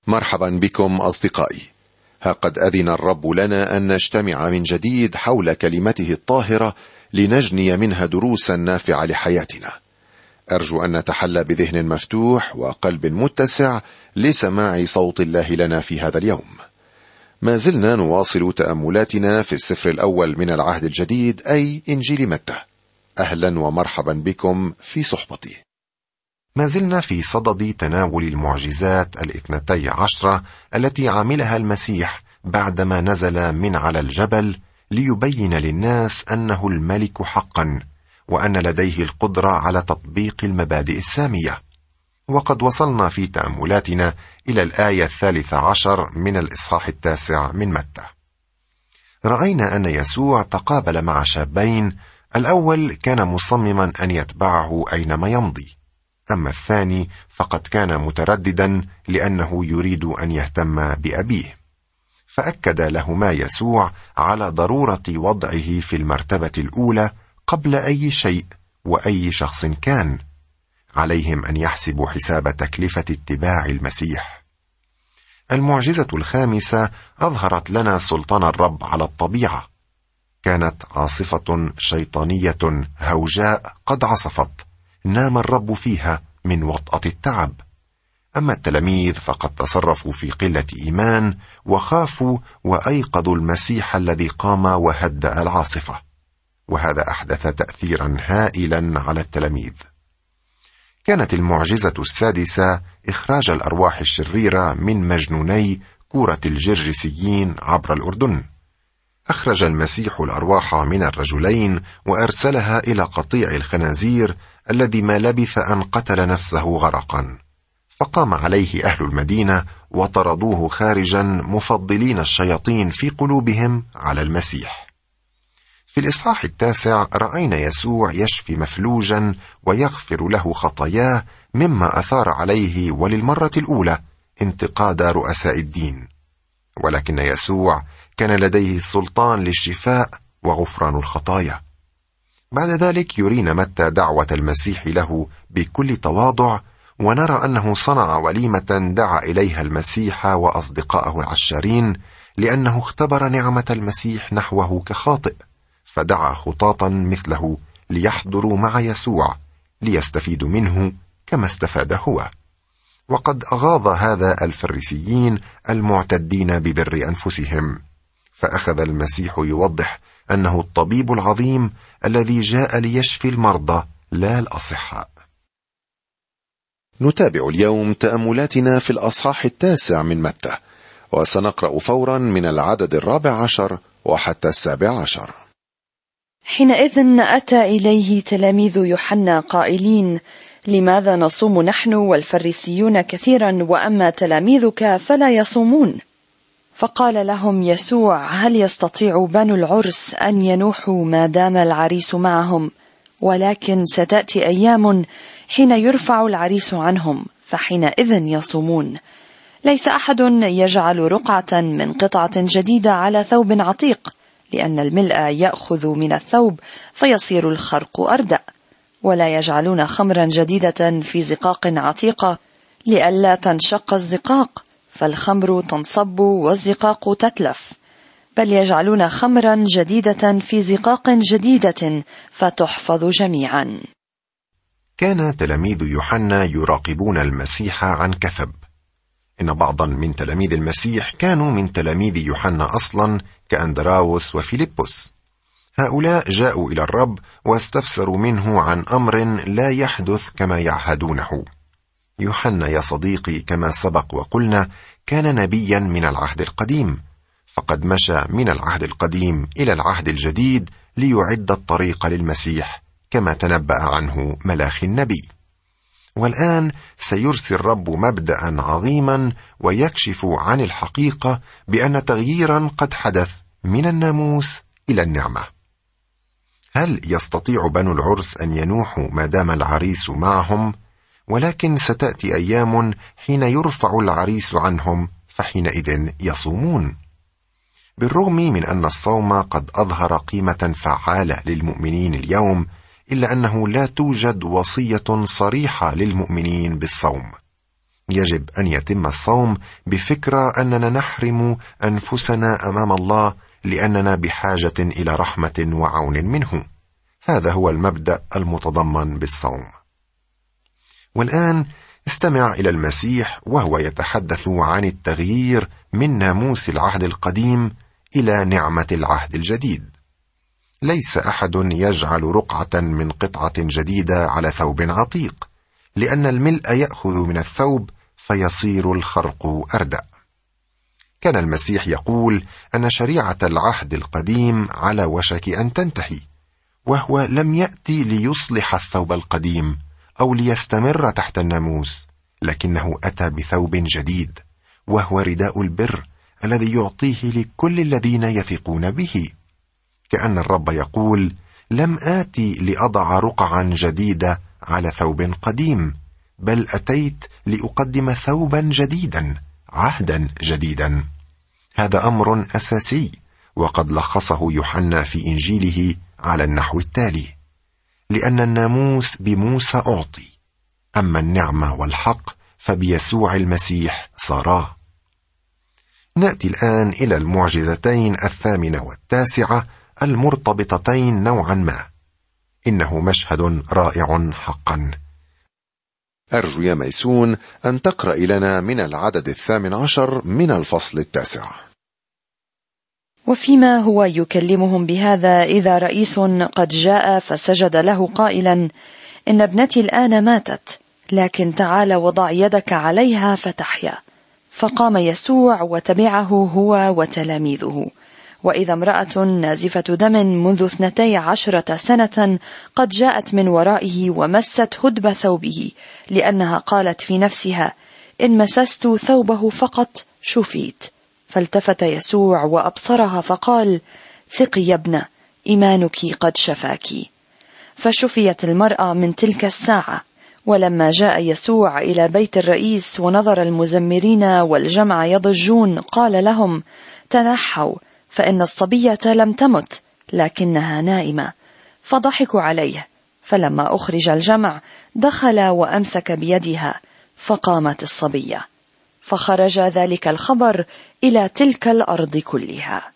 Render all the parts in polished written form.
مرحبا بكم أصدقائي. ها قد أذن الرب لنا أن نجتمع من جديد حول كلمته الطاهرة لنجني منها دروسا نافعة لحياتنا. أرجو أن نتحلى بذهن مفتوح وقلب متسع لسماع صوت الله لنا في هذا اليوم. ما زلنا نواصل تأملاتنا في السفر الأول من العهد الجديد، أي إنجيل متى. أهلا ومرحبا بكم في صحبتي. ما زلنا في صدد تناول المعجزات 12 التي عملها المسيح بعدما نزل من على الجبل ليبين للناس أنه الملك حقا، وأن لديه القدرة على تطبيق المبادئ السامية. وقد وصلنا في تأملاتنا إلى الآية 13 من الإصحاح 9 من متى. رأينا أن يسوع تقابل مع شابين، الأول كان مصمما أن يتبعه أينما يمضي، أما الثاني فقد كان مترددا لأنه يريد أن يهتم بأبيه. فأكد لهما يسوع على ضرورة وضعه في المرتبة الأولى قبل أي شيء وأي شخص كان. عليهم أن يحسبوا حساب تكلفة اتباع المسيح. المعجزة الخامسة أظهرت لنا سلطان الرب على الطبيعة. كانت عاصفة شيطانية هوجاء قد عصفت، نام الرب فيها من وطأة التعب. أما التلاميذ فقد تصرفوا في قلة إيمان وخافوا وأيقظوا المسيح الذي قام وهدأ العاصفة، وهذا أحدث تأثيرا هائلا على التلاميذ. كانت المعجزة السادسة إخراج الأرواح الشريرة من مجنوني كورة الجرجسيين عبر الأردن. أخرج المسيح الأرواح من الرجلين وأرسلها إلى قطيع الخنازير الذي ما لبث أن قتل نفسه غرقا، فقام عليه أهل المدينة وطردوه خارجا، مفضلين الشياطين في قلوبهم على المسيح. في الإصحاح 9 رأينا يسوع يشفي مفلوجا ويغفر له خطاياه، مما أثار عليه وللمرة الأولى انتقاد رؤساء الدين. ولكن يسوع كان لديه السلطان للشفاء وغفران الخطايا. بعد ذلك يرينا متى دعوة المسيح له بكل تواضع، ونرى أنه صنع وليمة دعا إليها المسيح وأصدقائه العشارين، لأنه اختبر نعمة المسيح نحوه كخاطئ، فدعا خطاطا مثله ليحضروا مع يسوع ليستفيدوا منه كما استفاد هو. وقد أغاظ هذا الفريسيين المعتدين ببر أنفسهم، فأخذ المسيح يوضح أنه الطبيب العظيم الذي جاء ليشفي المرضى لا الأصحاء. نتابع اليوم تأملاتنا في الأصحاح 9 من متى، وسنقرأ فورا من العدد 14 وحتى 17. حينئذ أتى إليه تلاميذ يوحنا قائلين: لماذا نصوم نحن والفريسيون كثيرا، وأما تلاميذك فلا يصومون؟ فقال لهم يسوع: هل يستطيع بنو العرس أن ينوحوا ما دام العريس معهم؟ ولكن ستأتي أيام حين يرفع العريس عنهم، فحينئذ يصومون. ليس أحد يجعل رقعة من قطعة جديدة على ثوب عتيق، لأن الملء يأخذ من الثوب فيصير الخرق أردأ. ولا يجعلون خمرا جديدة في زقاق عتيقة لئلا تنشق الزقاق، فالخمر تنصب والزقاق تتلف، بل يجعلون خمرا جديدة في زقاق جديدة فتحفظ جميعا. كان تلاميذ يوحنا يراقبون المسيح عن كثب. إن بعضا من تلاميذ المسيح كانوا من تلاميذ يوحنا أصلا، كأندراوس وفيلبس. هؤلاء جاءوا إلى الرب واستفسروا منه عن أمر لا يحدث كما يعهدونه. يوحنا يا صديقي كما سبق وقلنا كان نبيا من العهد القديم، فقد مشى من العهد القديم إلى العهد الجديد ليعد الطريق للمسيح كما تنبأ عنه ملاخي النبي. والآن سيرسي الرب مبدأ عظيما ويكشف عن الحقيقة بأن تغييرا قد حدث من الناموس إلى النعمة. هل يستطيع بنو العرس أن ينوحوا ما دام العريس معهم؟ ولكن ستأتي أيام حين يرفع العريس عنهم، فحينئذ يصومون. بالرغم من أن الصوم قد أظهر قيمة فعالة للمؤمنين اليوم، إلا أنه لا توجد وصية صريحة للمؤمنين بالصوم. يجب أن يتم الصوم بفكرة أننا نحرم أنفسنا أمام الله لأننا بحاجة إلى رحمة وعون منه. هذا هو المبدأ المتضمن بالصوم. والآن استمع إلى المسيح وهو يتحدث عن التغيير من ناموس العهد القديم إلى نعمة العهد الجديد. ليس أحد يجعل رقعة من قطعة جديدة على ثوب عتيق، لأن الملء يأخذ من الثوب فيصير الخرق أردأ. كان المسيح يقول أن شريعة العهد القديم على وشك أن تنتهي، وهو لم يأتي ليصلح الثوب القديم أو ليستمر تحت الناموس، لكنه أتى بثوب جديد، وهو رداء البر الذي يعطيه لكل الذين يثقون به. كأن الرب يقول: لم آتي لأضع رقعا جديدة على ثوب قديم، بل أتيت لأقدم ثوبا جديدا، عهدا جديدا. هذا أمر أساسي، وقد لخصه يوحنا في إنجيله على النحو التالي: لأن الناموس بموسى أعطي، أما النعمة والحق فبيسوع المسيح صارا. نأتي الآن إلى المعجزتين 8 و9 المرتبطتين نوعا ما. إنه مشهد رائع حقا. أرجو يا ميسون أن تقرأ لنا من العدد 18 من الفصل 9. وفيما هو يكلمهم بهذا إذا رئيس قد جاء فسجد له قائلا: إن ابنتي الآن ماتت، لكن تعال وضع يدك عليها فتحيا. فقام يسوع وتبعه هو وتلاميذه. وإذا امرأة نازفة دم منذ 12 سنة قد جاءت من ورائه ومست هدب ثوبه، لأنها قالت في نفسها: إن مسست ثوبه فقط شفيت. فالتفت يسوع وأبصرها فقال: ثقي يا ابنة، إيمانك قد شفاك. فشفيت المرأة من تلك الساعة. ولما جاء يسوع إلى بيت الرئيس ونظر المزمرين والجمع يضجون، قال لهم: تنحوا، فإن الصبية لم تمت، لكنها نائمة. فضحكوا عليه. فلما أخرج الجمع دخل وأمسك بيدها، فقامت الصبية. فخرج ذلك الخبر إلى تلك الأرض كلها.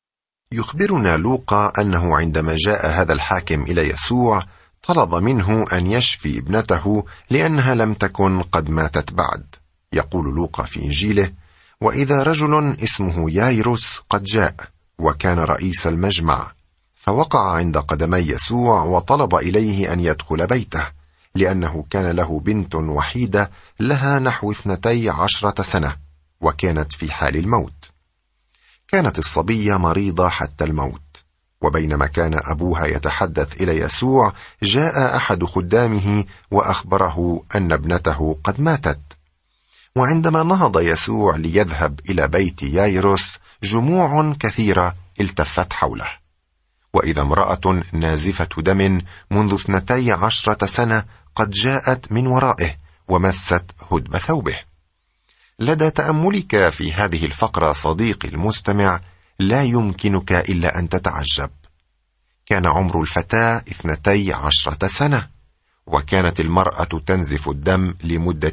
يخبرنا لوقا أنه عندما جاء هذا الحاكم إلى يسوع طلب منه أن يشفي ابنته لأنها لم تكن قد ماتت بعد. يقول لوقا في إنجيله: وإذا رجل اسمه يايروس قد جاء، وكان رئيس المجمع، فوقع عند قدمي يسوع وطلب إليه أن يدخل بيته، لأنه كان له بنت وحيدة لها نحو 12 سنة، وكانت في حال الموت. كانت الصبية مريضة حتى الموت. وبينما كان أبوها يتحدث إلى يسوع، جاء أحد خدامه وأخبره أن ابنته قد ماتت. وعندما نهض يسوع ليذهب إلى بيت يايروس، جموع كثيرة التفت حوله. وإذا امرأة نازفة دم منذ 12 سنة قد جاءت من ورائه ومست هدب ثوبه. لدى تأملك في هذه الفقرة صديقي المستمع، لا يمكنك إلا أن تتعجب. كان عمر الفتاة 12 سنة، وكانت المرأة تنزف الدم لمدة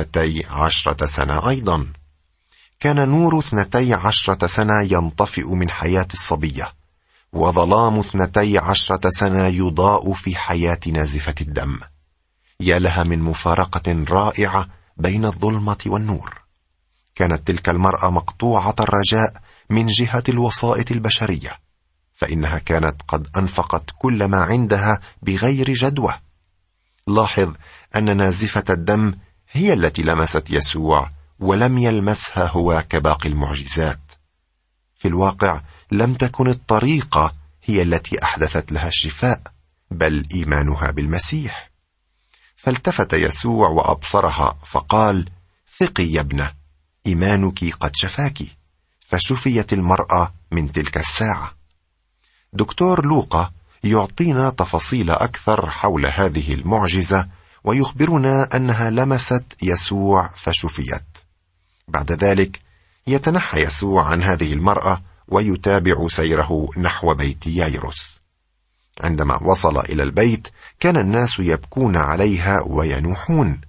12 سنة أيضا. كان نور 12 سنة ينطفئ من حياة الصبية، وظلام 12 سنة يضاء في حياة نازفة الدم. يا لها من مفارقة رائعة بين الظلمة والنور. كانت تلك المرأة مقطوعة الرجاء من جهة الوسائط البشرية، فإنها كانت قد أنفقت كل ما عندها بغير جدوى. لاحظ أن نازفة الدم هي التي لمست يسوع، ولم يلمسها هو كباقي المعجزات. في الواقع لم تكن الطريقة هي التي أحدثت لها الشفاء، بل إيمانها بالمسيح. فالتفت يسوع وأبصرها فقال: ثقي يا ابنة، إيمانك قد شفاك. فشفيت المرأة من تلك الساعة. دكتور لوقا يعطينا تفاصيل أكثر حول هذه المعجزة، ويخبرنا أنها لمست يسوع فشفيت. بعد ذلك يتنحى يسوع عن هذه المرأة ويتابع سيره نحو بيت يايروس. عندما وصل إلى البيت كان الناس يبكون عليها وينوحون.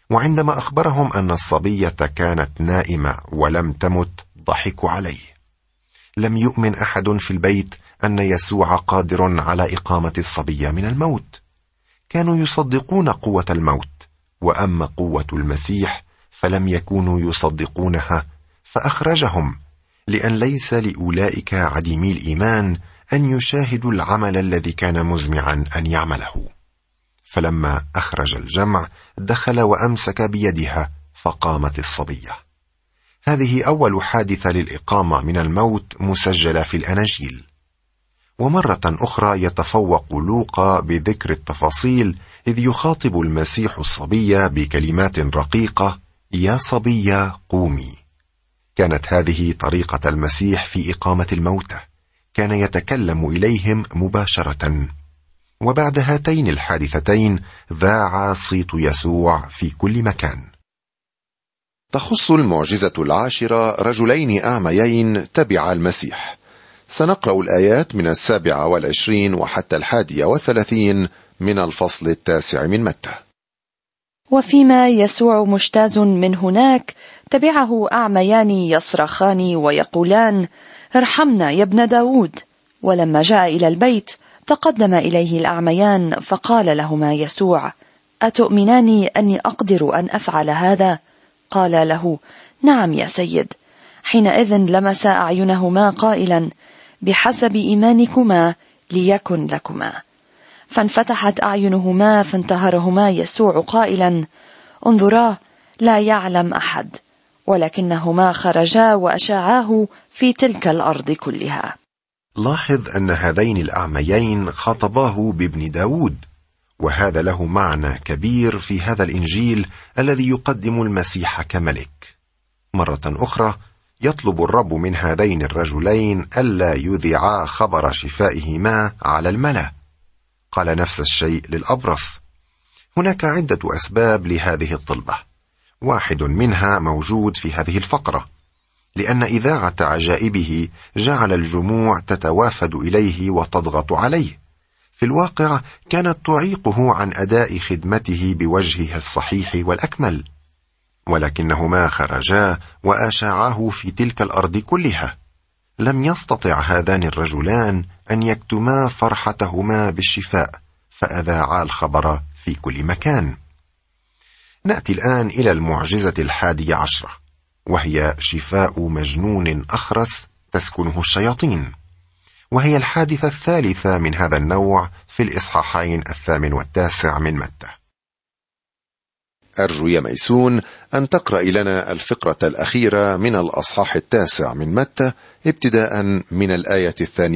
وعندما أخبرهم أن الصبية كانت نائمة ولم تمت ضحكوا عليه. لم يؤمن أحد في البيت أن يسوع قادر على إقامة الصبية من الموت. كانوا يصدقون قوة الموت، وأما قوة المسيح فلم يكونوا يصدقونها، فأخرجهم، لأن ليس لأولئك عديمي الإيمان أن يشاهدوا العمل الذي كان مزمعا أن يعمله. فلما أخرج الجمع دخل وأمسك بيدها فقامت الصبية. هذه أول حادثة للإقامة من الموت مسجلة في الأناجيل. ومرة أخرى يتفوق لوقا بذكر التفاصيل، إذ يخاطب المسيح الصبية بكلمات رقيقة: يا صبية قومي. كانت هذه طريقة المسيح في إقامة الموتى، كان يتكلم إليهم مباشرة. وبعد هاتين الحادثتين ذاع صيت يسوع في كل مكان. تخص المعجزة العاشرة رجلين أعميين تبع المسيح. سنقرأ الآيات من 27 وحتى 31 من الفصل 9 من متى. وفيما يسوع مجتاز من هناك تبعه أعميان يصرخان ويقولان: ارحمنا يا ابن داود. ولما جاء إلى البيت تقدم إليه الأعميان فقال لهما يسوع: أتؤمنان أني أقدر أن أفعل هذا؟ قال له: نعم يا سيد. حينئذ لمس أعينهما قائلا: بحسب إيمانكما ليكن لكما. فانفتحت أعينهما فانتهرهما يسوع قائلا: انظرا، لا يعلم أحد. ولكنهما خرجا وأشاعاه في تلك الأرض كلها. لاحظ أن هذين الأعميين خاطباه بابن داود، وهذا له معنى كبير في هذا الإنجيل الذي يقدم المسيح كملك. مرة أخرى يطلب الرب من هذين الرجلين ألا يذيعا خبر شفائهما على الملأ. قال نفس الشيء للأبرص. هناك عدة أسباب لهذه الطلبة، واحد منها موجود في هذه الفقرة، لأن إذاعة عجائبه جعل الجموع تتوافد إليه وتضغط عليه. في الواقع كانت تعيقه عن أداء خدمته بوجهها الصحيح والأكمل، ولكنهما خرجا وأشاعاه في تلك الأرض كلها. لم يستطع هذان الرجلان أن يكتما فرحتهما بالشفاء، فأذاعا الخبر في كل مكان. نأتي الآن إلى المعجزة 11، وهي شفاء مجنون أخرس تسكنه الشياطين، وهي الحادثة الثالثة من هذا النوع في الإصحاحين 8 و9 من متى. أرجو يا ميسون أن تقرأ لنا الفقرة الأخيرة من الأصحاح 9 من متى ابتداء من الآية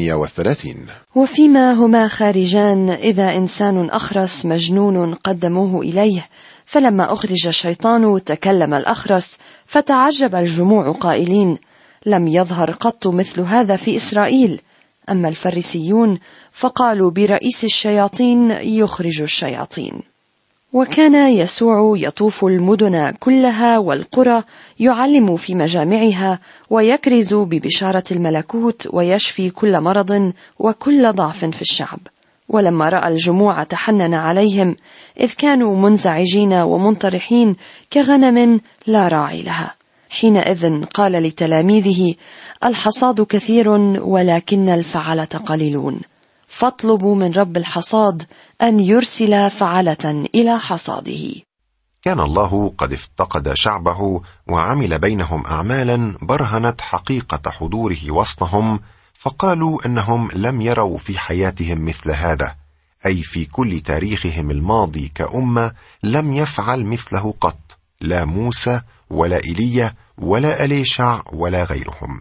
32. وفيما هما خارجان إذا إنسان أخرس مجنون قدموه إليه، فلما أخرج الشيطان تكلم الأخرس، فتعجب الجموع قائلين: لم يظهر قط مثل هذا في إسرائيل. أما الفريسيون فقالوا: برئيس الشياطين يخرج الشياطين. وكان يسوع يطوف المدن كلها والقرى يعلم في مجامعها ويكرز ببشارة الملكوت ويشفي كل مرض وكل ضعف في الشعب. ولما رأى الجموع تحنن عليهم، إذ كانوا منزعجين ومنطرحين كغنم لا راعي لها. حينئذ قال لتلاميذه: الحصاد كثير ولكن الفعلة قليلون، فاطلبوا من رب الحصاد أن يرسل فعلة إلى حصاده. كان الله قد افتقد شعبه وعمل بينهم أعمالا برهنت حقيقة حضوره وسطهم، فقالوا أنهم لم يروا في حياتهم مثل هذا، أي في كل تاريخهم الماضي كأمة لم يفعل مثله قط، لا موسى ولا إيليا ولا أليشع ولا غيرهم.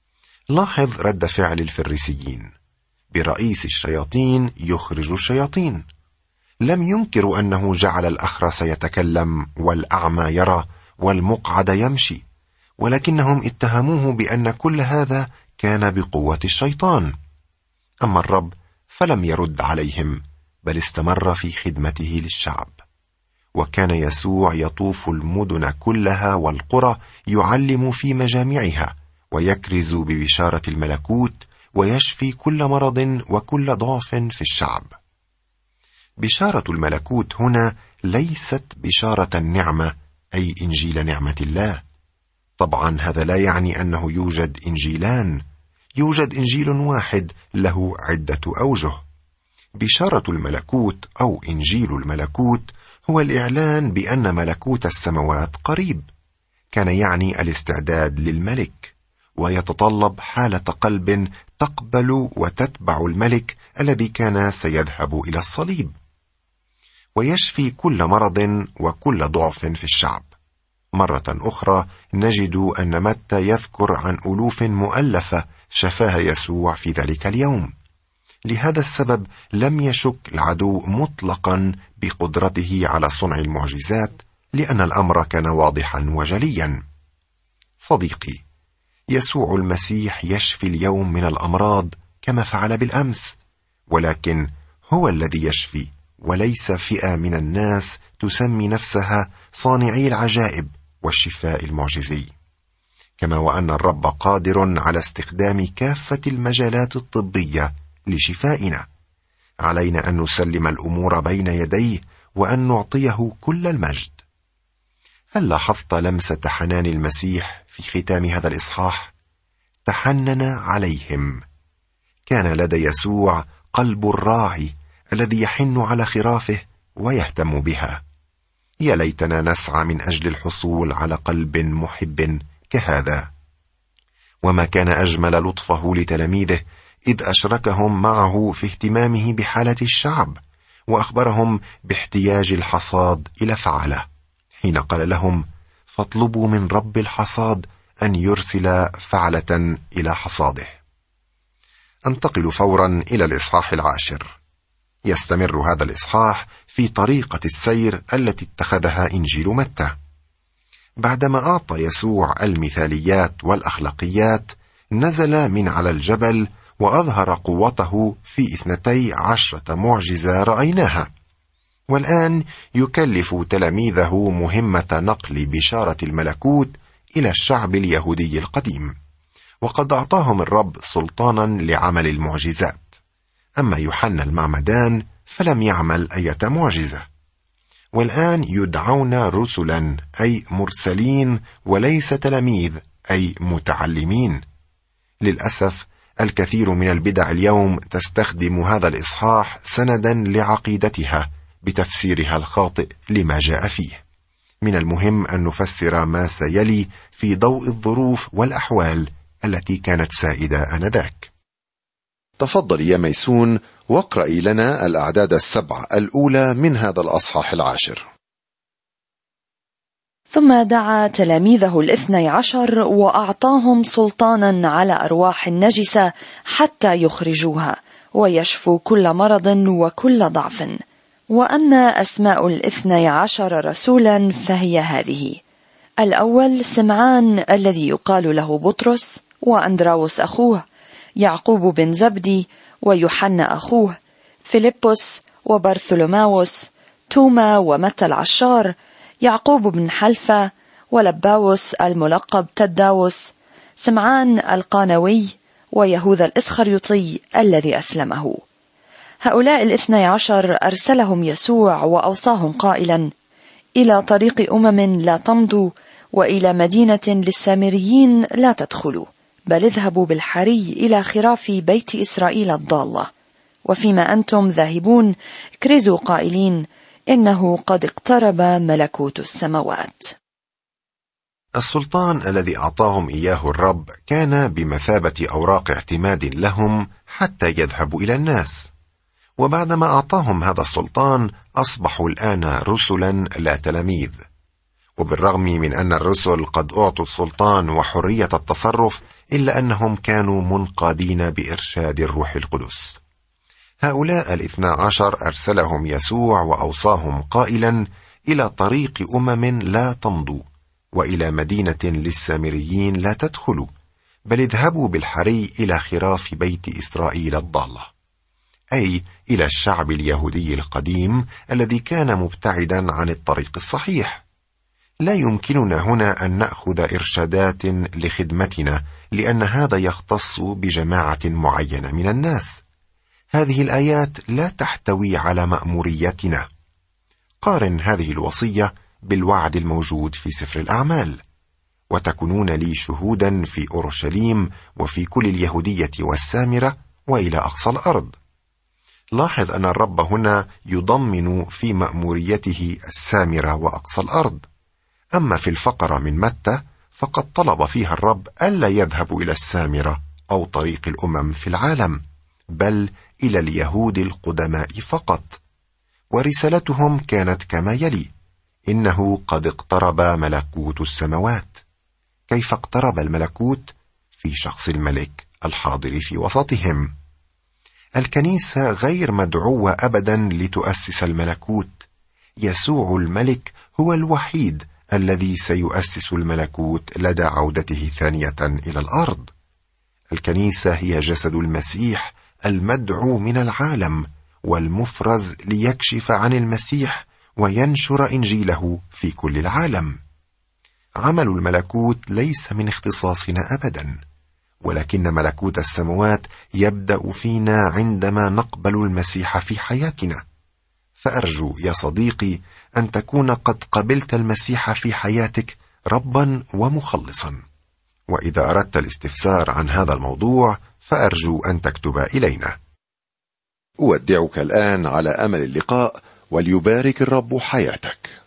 لاحظ رد فعل الفريسيين: برئيس الشياطين يخرج الشياطين. لم ينكروا أنه جعل الأخرس يتكلم والأعمى يرى والمقعد يمشي، ولكنهم اتهموه بأن كل هذا كان بقوة الشيطان. أما الرب فلم يرد عليهم، بل استمر في خدمته للشعب. وكان يسوع يطوف المدن كلها والقرى يعلم في مجامعها ويكرز ببشارة الملكوت ويشفي كل مرض وكل ضعف في الشعب. بشارة الملكوت هنا ليست بشارة النعمة أي إنجيل نعمة الله. طبعا هذا لا يعني أنه يوجد إنجيلان، يوجد إنجيل واحد له عدة أوجه. بشارة الملكوت أو إنجيل الملكوت هو الإعلان بأن ملكوت السماوات قريب، كان يعني الاستعداد للملك، ويتطلب حالة قلب تقبل وتتبع الملك الذي كان سيذهب إلى الصليب، ويشفي كل مرض وكل ضعف في الشعب. مرة أخرى نجد أن متى يذكر عن ألوف مؤلفة شفاها يسوع في ذلك اليوم. لهذا السبب لم يشك العدو مطلقا بقدرته على صنع المعجزات، لأن الأمر كان واضحا وجليا. صديقي، يسوع المسيح يشفي اليوم من الأمراض كما فعل بالأمس، ولكن هو الذي يشفي، وليس فئة من الناس تسمي نفسها صانعي العجائب والشفاء المعجزي. كما وأن الرب قادر على استخدام كافة المجالات الطبية لشفائنا، علينا أن نسلم الأمور بين يديه وأن نعطيه كل المجد. هل لاحظت لمسة حنان المسيح في ختام هذا الإصحاح؟ تحنن عليهم. كان لدى يسوع قلب الراعي الذي يحن على خرافه ويهتم بها. يا ليتنا نسعى من أجل الحصول على قلب محب كهذا. وما كان أجمل لطفه لتلاميذه إذ أشركهم معه في اهتمامه بحالة الشعب، وأخبرهم باحتياج الحصاد إلى فعله، حين قال لهم: فاطلبوا من رب الحصاد أن يرسل فعلة إلى حصاده. أنتقل فورا إلى الإصحاح 10. يستمر هذا الإصحاح في طريقة السير التي اتخذها إنجيل متى. بعدما أعطى يسوع المثاليات والأخلاقيات، نزل من على الجبل وأظهر قوته في 12 معجزة رأيناها. والآن يكلف تلاميذه مهمة نقل بشارة الملكوت إلى الشعب اليهودي القديم، وقد أعطاهم الرب سلطانا لعمل المعجزات. أما يوحنا المعمدان فلم يعمل أي معجزة. والآن يدعون رسلا أي مرسلين، وليس تلاميذ أي متعلمين. للأسف الكثير من البدع اليوم تستخدم هذا الإصحاح سندا لعقيدتها بتفسيرها الخاطئ لما جاء فيه. من المهم أن نفسر ما سيلي في ضوء الظروف والأحوال التي كانت سائدة آنذاك. تفضل يا ميسون واقرأي لنا الأعداد 7 الأولى من هذا الأصحاح 10. ثم دعا تلاميذه 12 وأعطاهم سلطانا على أرواح النجسة حتى يخرجوها ويشفوا كل مرض وكل ضعف. وأما أسماء 12 رسولا فهي هذه: الأول سمعان الذي يقال له بطرس، وأندراوس أخوه، يعقوب بن زبدي، ويوحنا أخوه، فيلبس وبرثولوماوس، توما ومتى العشار، يعقوب بن حلفة، ولباوس الملقب تداوس، سمعان القانوي، ويهوذا الإسخريوطي الذي أسلمه. هؤلاء 12 أرسلهم يسوع وأوصاهم قائلا: إلى طريق لا تمضوا، وإلى مدينة للسامريين لا تدخلوا، بل اذهبوا بالحري إلى خراف بيت إسرائيل الضالة، وفيما أنتم ذاهبون اكرزوا قائلين: إنه قد اقترب ملكوت السماوات. السلطان الذي أعطاهم إياه الرب كان بمثابة أوراق اعتماد لهم حتى يذهبوا إلى الناس. وبعدما أعطاهم هذا السلطان أصبحوا الآن رسلا لا تلاميذ. وبالرغم من أن الرسل قد أعطوا السلطان وحرية التصرف، إلا أنهم كانوا منقادين بإرشاد الروح القدس. هؤلاء 12 أرسلهم يسوع وأوصاهم قائلا: إلى طريق لا تمضوا، وإلى مدينة للسامريين لا تدخلوا، بل اذهبوا بالحري إلى خراف بيت إسرائيل الضالة، أي إلى الشعب اليهودي القديم الذي كان مبتعدا عن الطريق الصحيح. لا يمكننا هنا أن نأخذ إرشادات لخدمتنا، لأن هذا يختص بجماعة معينة من الناس. هذه الآيات لا تحتوي على مأموريتنا. قارن هذه الوصية بالوعد الموجود في سفر الأعمال: وتكونون لي شهودا في أورشليم وفي كل اليهودية والسامرة وإلى أقصى الأرض. لاحظ أن الرب هنا يضمن في مأموريته السامرة وأقصى الأرض. أما في الفقرة من متى فقد طلب فيها الرب ألا يذهبوا إلى السامرة أو طريق الأمم في العالم، بل إلى اليهود القدماء فقط. ورسالتهم كانت كما يلي: إنه قد اقترب ملكوت السماوات. كيف اقترب الملكوت؟ في شخص الملك الحاضر في وسطهم. الكنيسة غير مدعوة أبدا لتؤسس الملكوت. يسوع الملك هو الوحيد الذي سيؤسس الملكوت لدى عودته ثانية إلى الأرض. الكنيسة هي جسد المسيح المدعو من العالم والمفرز ليكشف عن المسيح وينشر إنجيله في كل العالم. عمل الملكوت ليس من اختصاصنا أبدا، ولكن ملكوت السماوات يبدأ فينا عندما نقبل المسيح في حياتنا. فأرجو يا صديقي أن تكون قد قبلت المسيح في حياتك ربا ومخلصا. وإذا أردت الاستفسار عن هذا الموضوع فأرجو أن تكتب إلينا. أودعك الآن على أمل اللقاء، وليبارك الرب حياتك.